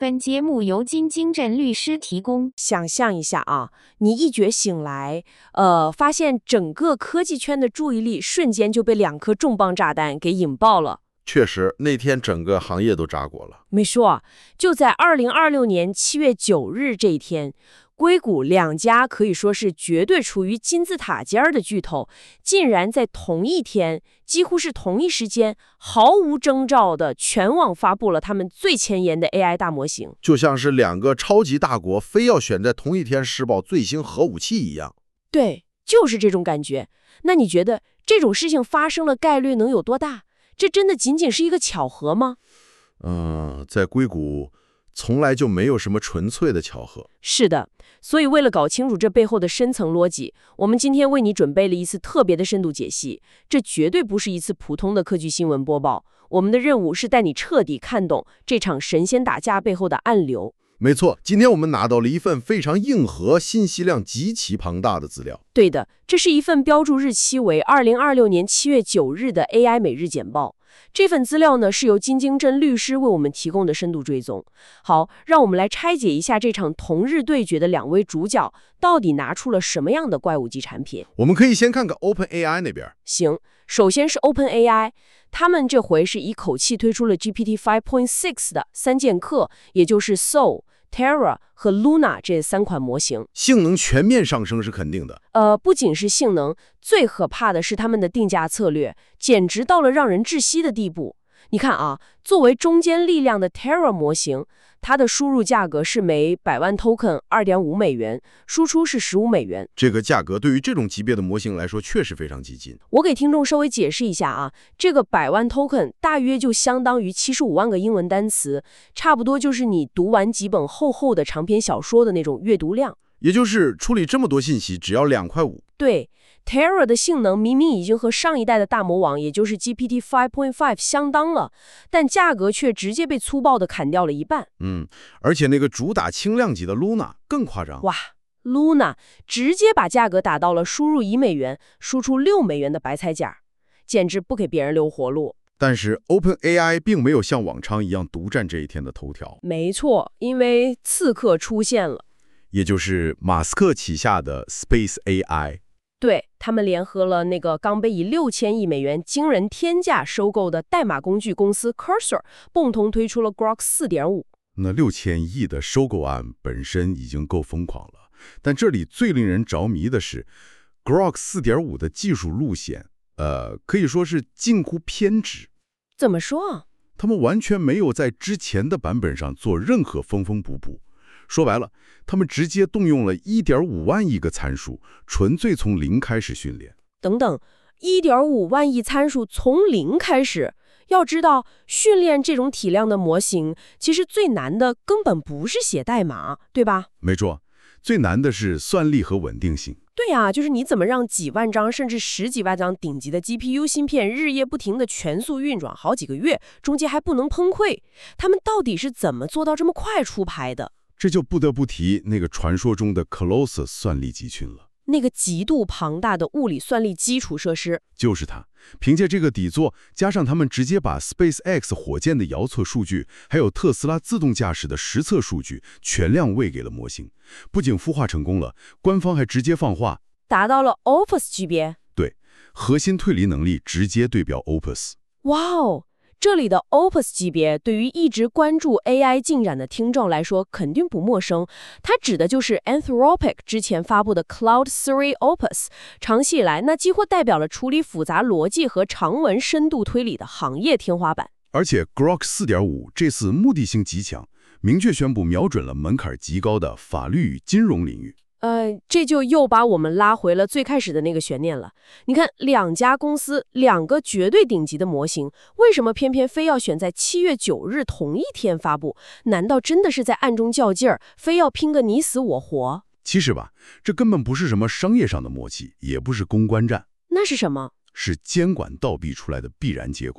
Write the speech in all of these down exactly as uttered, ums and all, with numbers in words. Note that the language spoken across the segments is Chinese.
本节目由金京镇律师提供。 想象一下啊，你一觉醒来，呃，发现整个科技圈的注意力瞬间就被两颗重磅炸弹给引爆了。 确实，那天整个行业都炸锅了。 没错，就在二零二六年七月九日这一天，硅谷两家可以说是绝对处于金字塔尖儿的巨头，竟然在同一天，几乎是同一时间，毫无征兆的全网发布了他们最前沿的 A I 大模型， 就像是两个超级大国非要选在同一天试爆最新核武器一样。 对，就是这种感觉。那你觉得这种事情发生的概率能有多大？这真的仅仅是一个巧合吗？ 嗯，在硅谷从来就没有什么纯粹的巧合。 是的，所以为了搞清楚这背后的深层逻辑，我们今天为你准备了一次特别的深度解析。这绝对不是一次普通的科技新闻播报，我们的任务是带你彻底看懂这场神仙打架背后的暗流。 没错，今天我们拿到了一份非常硬核、信息量极其庞大的资料。 对的，这是一份标注日期为二零二六年七月九日的 A I 每日简报。这份资料呢，是由金京镇律师为我们提供的深度追踪。好，让我们来拆解一下这场同日对决的两位主角到底拿出了什么样的怪物级产品。 我们可以先看看 OpenAI 那边。 行，首先是 OpenAI， 他们这回是一口气推出了 G P T 五点六 的三剑客，也就是 Soul、Terra 和 Luna 这三款模型， 性能全面上升是肯定的。 呃，不仅是性能，最可怕的是他们的定价策略，简直到了让人窒息的地步。你看啊，作为中坚力量的 Terra 模型，它的输入价格是每百万 token 二点五美元，输出是十五美元。 这个价格对于这种级别的模型来说确实非常激进。 我给听众稍微解释一下啊，这个百万 token 大约就相当于七十五万个英文单词，差不多就是你读完几本厚厚的长篇小说的那种阅读量。 也就是处理这么多信息只要两块五。 对。Terra 的性能明明已经和上一代的大魔王，也就是 G P T 五点五 相当了，但价格却直接被粗暴地砍掉了一半。 嗯，而且那个主打轻量级的 Luna 更夸张。 哇 ，Luna 直接把价格打到了输入一美元，输出六美元的白菜价，简直不给别人留活路。 但是 OpenAI 并没有像往常一样独占这一天的头条。 没错，因为刺客出现了， 也就是马斯克旗下的 Space A I。 对，他们联合了那个刚被以六千亿美元惊人天价收购的代码工具公司 Cursor， 共同推出了 Grok 四点五。 那六千亿的收购案本身已经够疯狂了，但这里最令人着迷的是 Grok 四点五的技术路线，呃，可以说是近乎偏执。 怎么说啊？ 他们完全没有在之前的版本上做任何缝缝补补。说白了，他们直接动用了 一点五万亿个参数，纯粹从零开始训练。 等等 ,一点五万亿参数从零开始？要知道，训练这种体量的模型，其实最难的根本不是写代码，对吧？ 没错，最难的是算力和稳定性。 对啊，就是你怎么让几万张甚至十几万张顶级的 G P U 芯片日夜不停的全速运转好几个月，中间还不能崩溃？他们到底是怎么做到这么快出牌的？ 这就不得不提那个传说中的 Colossus 算力集群了。 那个极度庞大的物理算力基础设施， 就是它。凭借这个底座，加上他们直接把 SpaceX 火箭的遥测数据，还有特斯拉自动驾驶的实测数据，全量喂给了模型。不仅孵化成功了，官方还直接放话， 达到了 Opus 级别。 对，核心推理能力直接对标 Opus。 哇哦！这里的 Opus 级别对于一直关注 A I 进展的听众来说肯定不陌生，它指的就是 Anthropic 之前发布的 Cloud Three Opus， 长期以来那几乎代表了处理复杂逻辑和长文深度推理的行业天花板。 而且 Grok 四点五 这次目的性极强，明确宣布瞄准了门槛极高的法律与金融领域。 呃，这就又把我们拉回了最开始的那个悬念了。你看，两家公司，两个绝对顶级的模型，为什么偏偏非要选在七月九日同一天发布？难道真的是在暗中较劲儿，非要拼个你死我活？ 其实吧，这根本不是什么商业上的默契，也不是公关战。 那是什么？ 是监管倒逼出来的必然结果。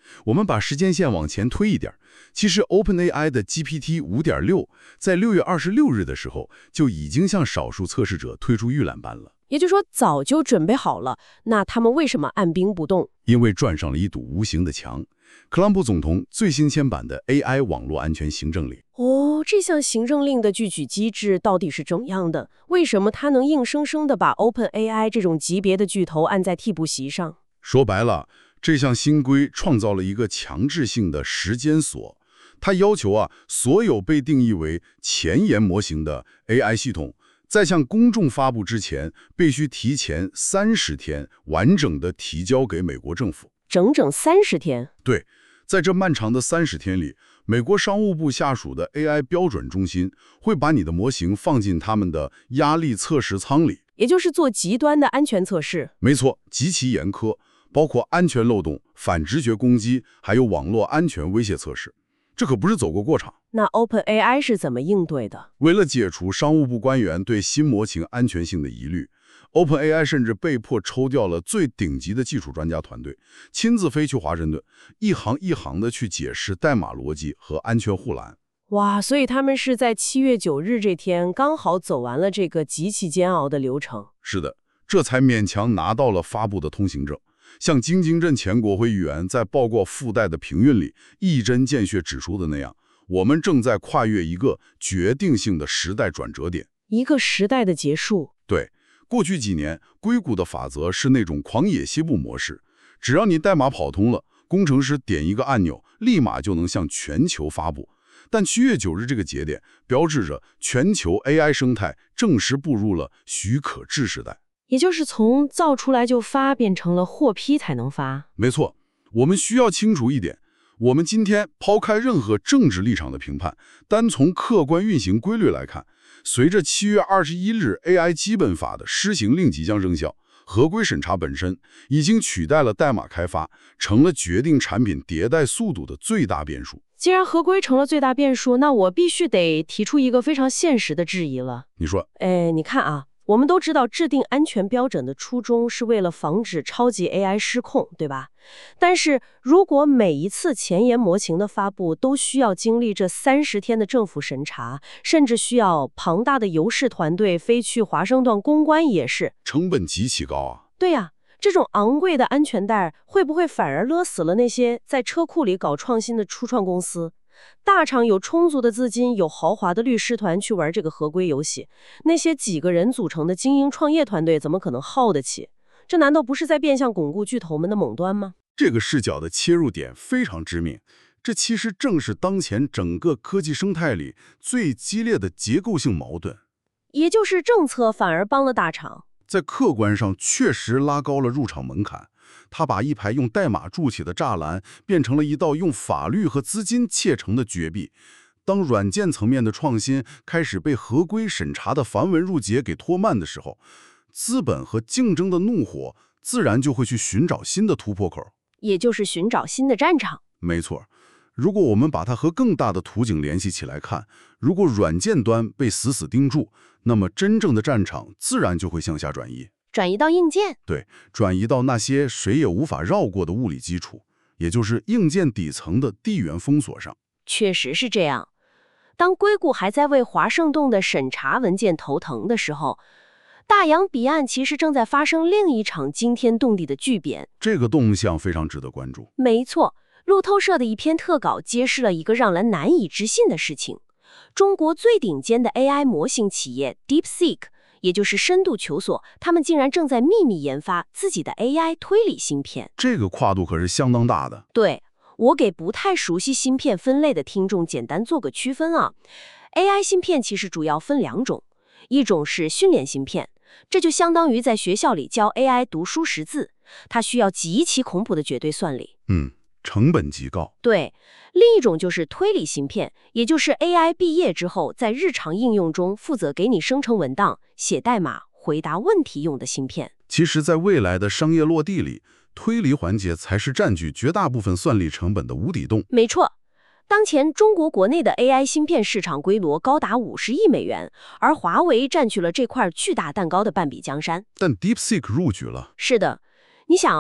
我们把时间线往前推一点，其实 OpenAI 的 G P T 五点六 在六月二十六日的时候就已经向少数测试者推出预览版了。 也就是说，早就准备好了。那他们为什么按兵不动？ 因为撞上了一堵无形的墙。特朗普总统最新签版的 A I 网络安全行政令。 哦，这项行政令的具体机制到底是怎样的？为什么它能硬生生地把 OpenAI 这种级别的巨头按在替补席上？ 说白了，这项新规创造了一个强制性的时间锁。它要求啊，所有被定义为前沿模型的 A I 系统，在向公众发布之前，必须提前三十天完整的提交给美国政府。 整整三十天？ 对，在这漫长的三十天里，美国商务部下属的 A I 标准中心会把你的模型放进他们的压力测试舱里， 也就是做极端的安全测试。 没错，极其严苛，包括安全漏洞、反直觉攻击，还有网络安全威胁测试。这可不是走过过场。 那 OpenAI 是怎么应对的？ 为了解除商务部官员对新模型安全性的疑虑， OpenAI 甚至被迫抽调了最顶级的技术专家团队，亲自飞去华盛顿，一行一行的去解释代码逻辑和安全护栏。 哇，所以他们是在七月九日这天刚好走完了这个极其煎熬的流程。 是的，这才勉强拿到了发布的通行证。像京津镇前国会议员在报告附带的评论里一针见血指出的那样，我们正在跨越一个决定性的时代转折点， 一个时代的结束。 对，过去几年，硅谷的法则是那种狂野西部模式，只要你代码跑通了，工程师点一个按钮，立马就能向全球发布。但七月九日这个节点，标志着全球 A I 生态正式步入了许可制时代。 也就是从造出来就发变成了获批才能发。 没错，我们需要清楚一点，我们今天抛开任何政治立场的评判，单从客观运行规律来看，随着七月二十一日 A I 基本法的施行令即将生效，合规审查本身已经取代了代码开发，成了决定产品迭代速度的最大变数。 既然合规成了最大变数，那我必须得提出一个非常现实的质疑了。 你说？ 哎，你看啊，我们都知道制定安全标准的初衷是为了防止超级 A I 失控，对吧？但是如果每一次前沿模型的发布都需要经历这三十天的政府审查，甚至需要庞大的游说团队飞去华盛顿公关，也是成本极其高啊。 对呀、啊，这种昂贵的安全带会不会反而勒死了那些在车库里搞创新的初创公司？大厂有充足的资金，有豪华的律师团去玩这个合规游戏，那些几个人组成的精英创业团队怎么可能耗得起？这难道不是在变相巩固巨头们的垄断吗？ 这个视角的切入点非常致命，这其实正是当前整个科技生态里最激烈的结构性矛盾。 也就是政策反而帮了大厂， 在客观上确实拉高了入场门槛，它把一排用代码筑起的栅栏变成了一道用法律和资金砌成的绝壁。当软件层面的创新开始被合规审查的繁文缛节给拖慢的时候，资本和竞争的怒火自然就会去寻找新的突破口， 也就是寻找新的战场。 没错，如果我们把它和更大的图景联系起来看，如果软件端被死死盯住，那么真正的战场自然就会向下转移， 转移到硬件。 对，转移到那些谁也无法绕过的物理基础，也就是硬件底层的地缘封锁上。 确实是这样。当硅谷还在为华盛顿的审查文件头疼的时候，大洋彼岸其实正在发生另一场惊天动地的巨变。 这个动向非常值得关注。 没错，路透社的一篇特稿揭示了一个让人难以置信的事情：中国最顶尖的 A I 模型企业 DeepSeek， 也就是深度求索，他们竟然正在秘密研发自己的 A I 推理芯片。 这个跨度可是相当大的。 对，我给不太熟悉芯片分类的听众简单做个区分啊。A I 芯片其实主要分两种，一种是训练芯片，这就相当于在学校里教 A I 读书识字，它需要极其恐怖的绝对算力。 嗯，成本极高。 对，另一种就是推理芯片，也就是 A I 毕业之后在日常应用中负责给你生成文档、写代码、回答问题用的芯片。 其实在未来的商业落地里，推理环节才是占据绝大部分算力成本的无底洞。 没错，当前中国国内的 A I 芯片市场规模高达五十亿美元，而华为占据了这块巨大蛋糕的半壁江山。 但 DeepSeek 入局了。 是的，你想啊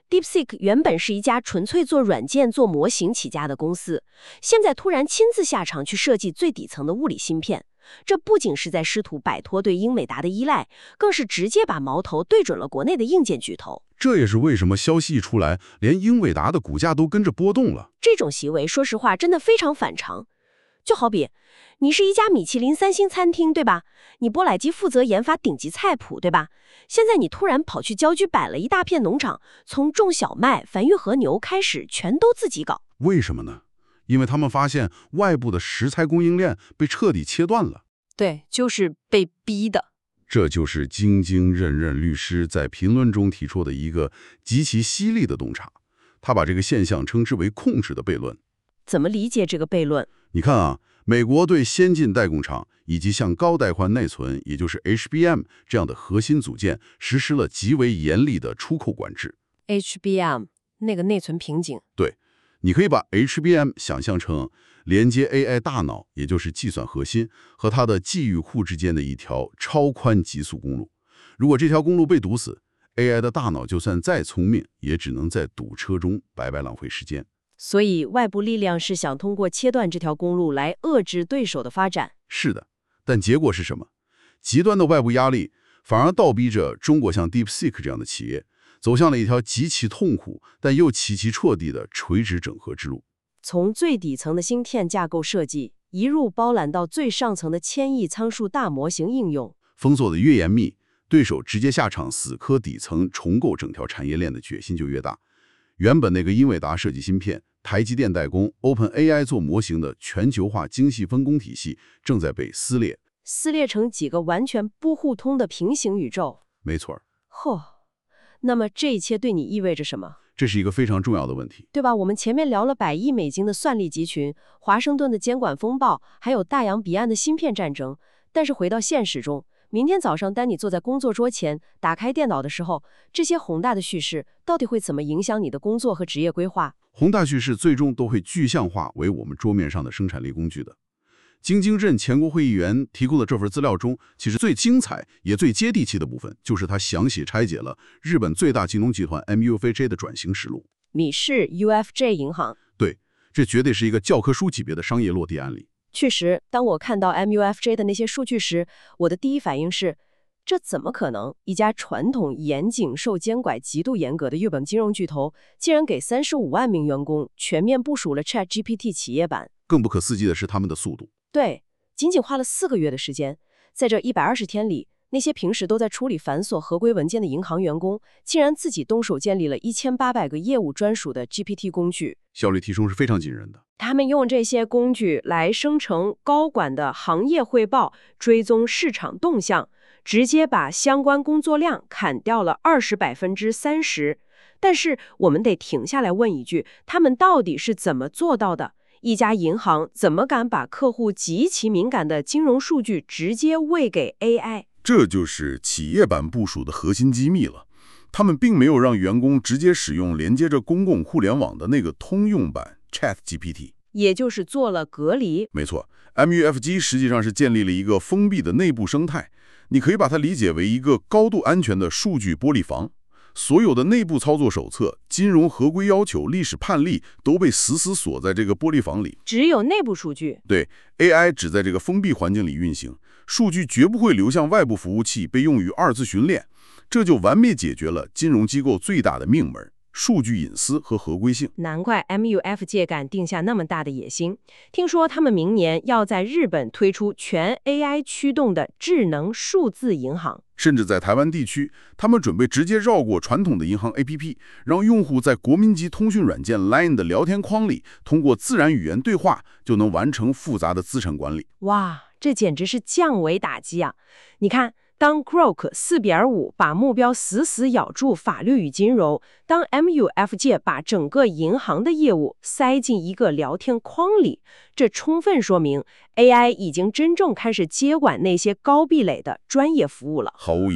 DeepSeek 原本是一家纯粹做软件、做模型起家的公司，现在突然亲自下场去设计最底层的物理芯片，这不仅是在试图摆脱对英伟达的依赖，更是直接把矛头对准了国内的硬件巨头。 这也是为什么消息一出来，连英伟达的股价都跟着波动了。 这种行为，说实话，真的非常反常。就好比，你是一家米其林三星餐厅，对吧？你波莱基负责研发顶级菜谱，对吧？现在你突然跑去郊区摆了一大片农场，从种小麦、繁育和牛开始，全都自己搞。 为什么呢？因为他们发现外部的食材供应链被彻底切断了。 对，就是被逼的。 这就是京京任任律师在评论中提出的一个极其犀利的洞察，他把这个现象称之为控制的悖论。 怎么理解这个悖论？ 你看啊，美国对先进代工厂以及像高带宽内存，也就是 H B M 这样的核心组件，实施了极为严厉的出口管制。 H B M 那个内存瓶颈。 对，你可以把 H B M 想象成连接 A I 大脑，也就是计算核心和它的记忆库之间的一条超宽极速公路。如果这条公路被堵死， A I 的大脑就算再聪明，也只能在堵车中白白浪费时间。 所以外部力量是想通过切断这条公路来遏制对手的发展。 是的，但结果是什么？极端的外部压力反而倒逼着中国像 DeepSeek 这样的企业走向了一条极其痛苦但又极其彻底的垂直整合之路。 从最底层的芯片架构设计，一路包揽到最上层的千亿参数大模型应用。 封锁的越严密，对手直接下场死磕底层，重构整条产业链的决心就越大。原本那个英伟达设计芯片，台积电代工 ，OpenAI 做模型的全球化精细分工体系正在被撕裂， 撕裂成几个完全不互通的平行宇宙。 没错。 嚯，那么这一切对你意味着什么？ 这是一个非常重要的问题， 对吧？我们前面聊了百亿美金的算力集群，华盛顿的监管风暴，还有大洋彼岸的芯片战争。但是回到现实中，明天早上当你坐在工作桌前，打开电脑的时候，这些宏大的叙事到底会怎么影响你的工作和职业规划？ 宏大叙事最终都会具象化为我们桌面上的生产力工具的。京京镇前国会议员提供的这份资料中，其实最精彩也最接地气的部分，就是他详细拆解了日本最大金融集团 M U F J 的转型实录。 米氏 U F J 银行。 对，这绝对是一个教科书级别的商业落地案例。 确实，当我看到 M U F J 的那些数据时，我的第一反应是，这怎么可能？一家传统严谨、受监管极度严格的日本金融巨头，竟然给三十五万名员工全面部署了 ChatGPT 企业版。 更不可思议的是他们的速度。 对，仅仅花了四个月的时间，在这一百二十天里，那些平时都在处理繁琐合规文件的银行员工，竟然自己动手建立了一千八百个业务专属的 G P T 工具， 效率提升是非常惊人的。 他们用这些工具来生成高管的行业汇报，追踪市场动向，直接把相关工作量砍掉了二十百分之三十。但是我们得停下来问一句，他们到底是怎么做到的？一家银行怎么敢把客户极其敏感的金融数据直接喂给 A I？ 这就是企业版部署的核心机密了。他们并没有让员工直接使用连接着公共互联网的那个通用版 ChatGPT， 也就是做了隔离。 没错 ，M U F G 实际上是建立了一个封闭的内部生态，你可以把它理解为一个高度安全的数据玻璃房。所有的内部操作手册、金融合规要求、历史判例都被死死锁在这个玻璃房里， 只有内部数据。 对 ，A I 只在这个封闭环境里运行，数据绝不会流向外部服务器被用于二次训练，这就完美解决了金融机构最大的命门——数据隐私和合规性。 难怪 M U F J 敢定下那么大的野心。听说他们明年要在日本推出全 A I 驱动的智能数字银行。 甚至在台湾地区，他们准备直接绕过传统的银行 A P P， 让用户在国民级通讯软件 Line 的聊天框里，通过自然语言对话就能完成复杂的资产管理。 哇，这简直是降维打击啊！你看，当 Grok 四点五 把目标死死咬住法律与金融，当 M U F J 把整个银行的业务塞进一个聊天框里，这充分说明 A I 已经真正开始接管那些高壁垒的专业服务了。 毫无疑问。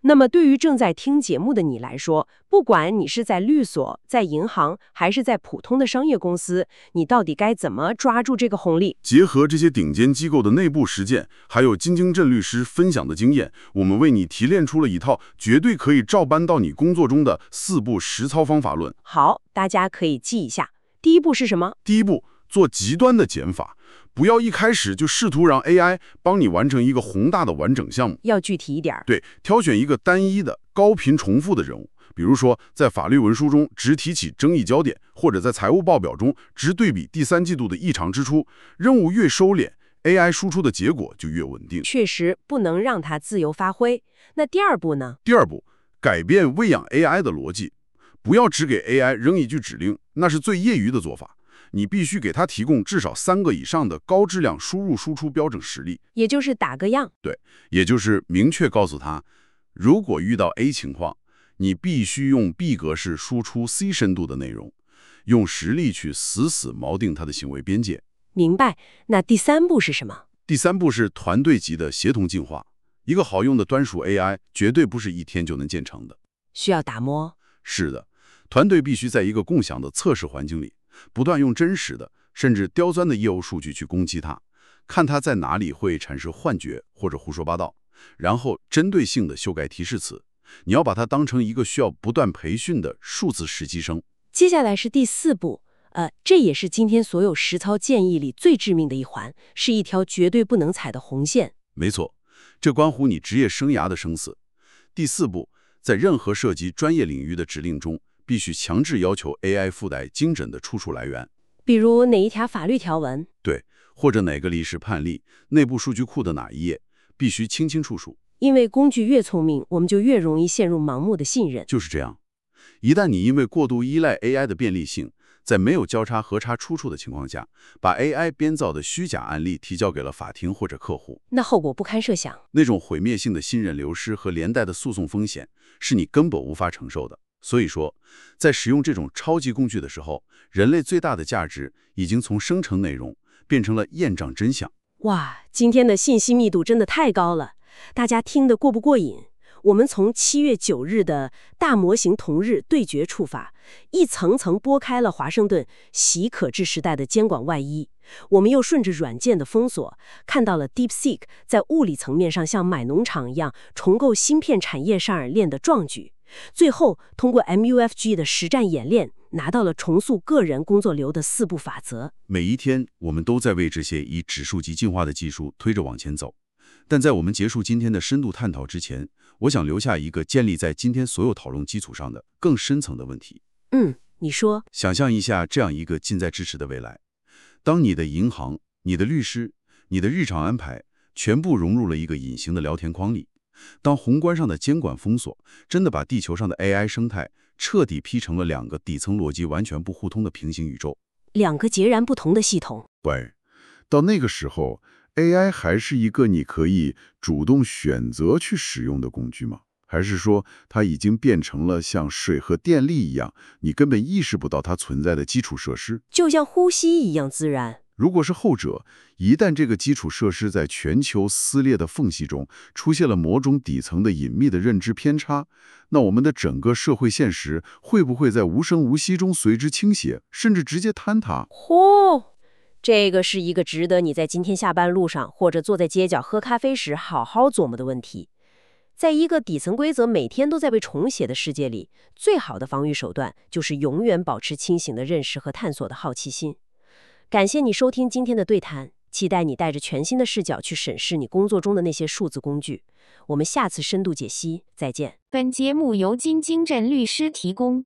那么对于正在听节目的你来说，不管你是在律所、在银行，还是在普通的商业公司，你到底该怎么抓住这个红利？ 结合这些顶尖机构的内部实践，还有金京镇律师分享的经验，我们为你提炼出了一套绝对可以照搬到你工作中的四步实操方法论。 好，大家可以记一下。第一步是什么？ 第一步，做极端的减法，不要一开始就试图让 A I 帮你完成一个宏大的完整项目。 要具体一点儿。 对，挑选一个单一的、高频重复的任务，比如说在法律文书中只提起争议焦点，或者在财务报表中只对比第三季度的异常支出。任务越收敛， A I 输出的结果就越稳定。 确实不能让它自由发挥。那第二步呢？ 第二步，改变喂养 A I 的逻辑，不要只给 A I 扔一句指令，那是最业余的做法。你必须给它提供至少三个以上的高质量输入输出标准实例， 也就是打个样。 对，也就是明确告诉他，如果遇到 A 情况，你必须用 B 格式输出 C 深度的内容，用实例去死死锚定它的行为边界。 明白。那第三步是什么？ 第三步是团队级的协同进化。一个好用的端属 A I 绝对不是一天就能建成的， 需要打磨。 是的，团队必须在一个共享的测试环境里，不断用真实的甚至刁钻的业务数据去攻击它，看它在哪里会产生幻觉或者胡说八道，然后针对性的修改提示词。你要把它当成一个需要不断培训的数字实习生。 接下来是第四步，呃，这也是今天所有实操建议里最致命的一环，是一条绝对不能踩的红线。 没错，这关乎你职业生涯的生死。第四步，在任何涉及专业领域的指令中，必须强制要求 A I 附带精准的出处来源， 比如哪一条法律条文， 对，或者哪个历史判例，内部数据库的哪一页，必须清清楚楚。 因为工具越聪明，我们就越容易陷入盲目的信任。 就是这样，一旦你因为过度依赖 A I 的便利性，在没有交叉核查出处的情况下，把 A I 编造的虚假案例提交给了法庭或者客户， 那后果不堪设想。 那种毁灭性的信任流失和连带的诉讼风险，是你根本无法承受的。所以说，在使用这种超级工具的时候，人类最大的价值已经从生成内容变成了验证真相。 哇，今天的信息密度真的太高了，大家听得过不过瘾？我们从七月九日的大模型同日对决出发，一层层剥开了华盛顿习可治时代的监管外衣。我们又顺着软件的封锁，看到了 DeepSeek 在物理层面上像买农场一样重构芯片产业上而练的壮举。最后，通过 M U F G 的实战演练，拿到了重塑个人工作流的四步法则。 每一天，我们都在为这些以指数级进化的技术推着往前走。但在我们结束今天的深度探讨之前，我想留下一个建立在今天所有讨论基础上的更深层的问题。 嗯，你说。 想象一下这样一个近在咫尺的未来，当你的银行、你的律师、你的日常安排全部融入了一个隐形的聊天框里，当宏观上的监管封锁真的把地球上的 A I 生态彻底劈成了两个底层逻辑完全不互通的平行宇宙， 两个截然不同的系统。 对，到那个时候 A I 还是一个你可以主动选择去使用的工具吗？还是说它已经变成了像水和电力一样，你根本意识不到它存在的基础设施， 就像呼吸一样自然？ 如果是后者，一旦这个基础设施在全球撕裂的缝隙中出现了某种底层的隐秘的认知偏差，那我们的整个社会现实会不会在无声无息中随之倾斜，甚至直接坍塌？ 嚯，这个是一个值得你在今天下班路上或者坐在街角喝咖啡时好好琢磨的问题。在一个底层规则每天都在被重写的世界里，最好的防御手段就是永远保持清醒的认识和探索的好奇心。感谢你收听今天的对谈，期待你带着全新的视角去审视你工作中的那些数字工具。我们下次深度解析再见。 本节目由金京镇律师提供。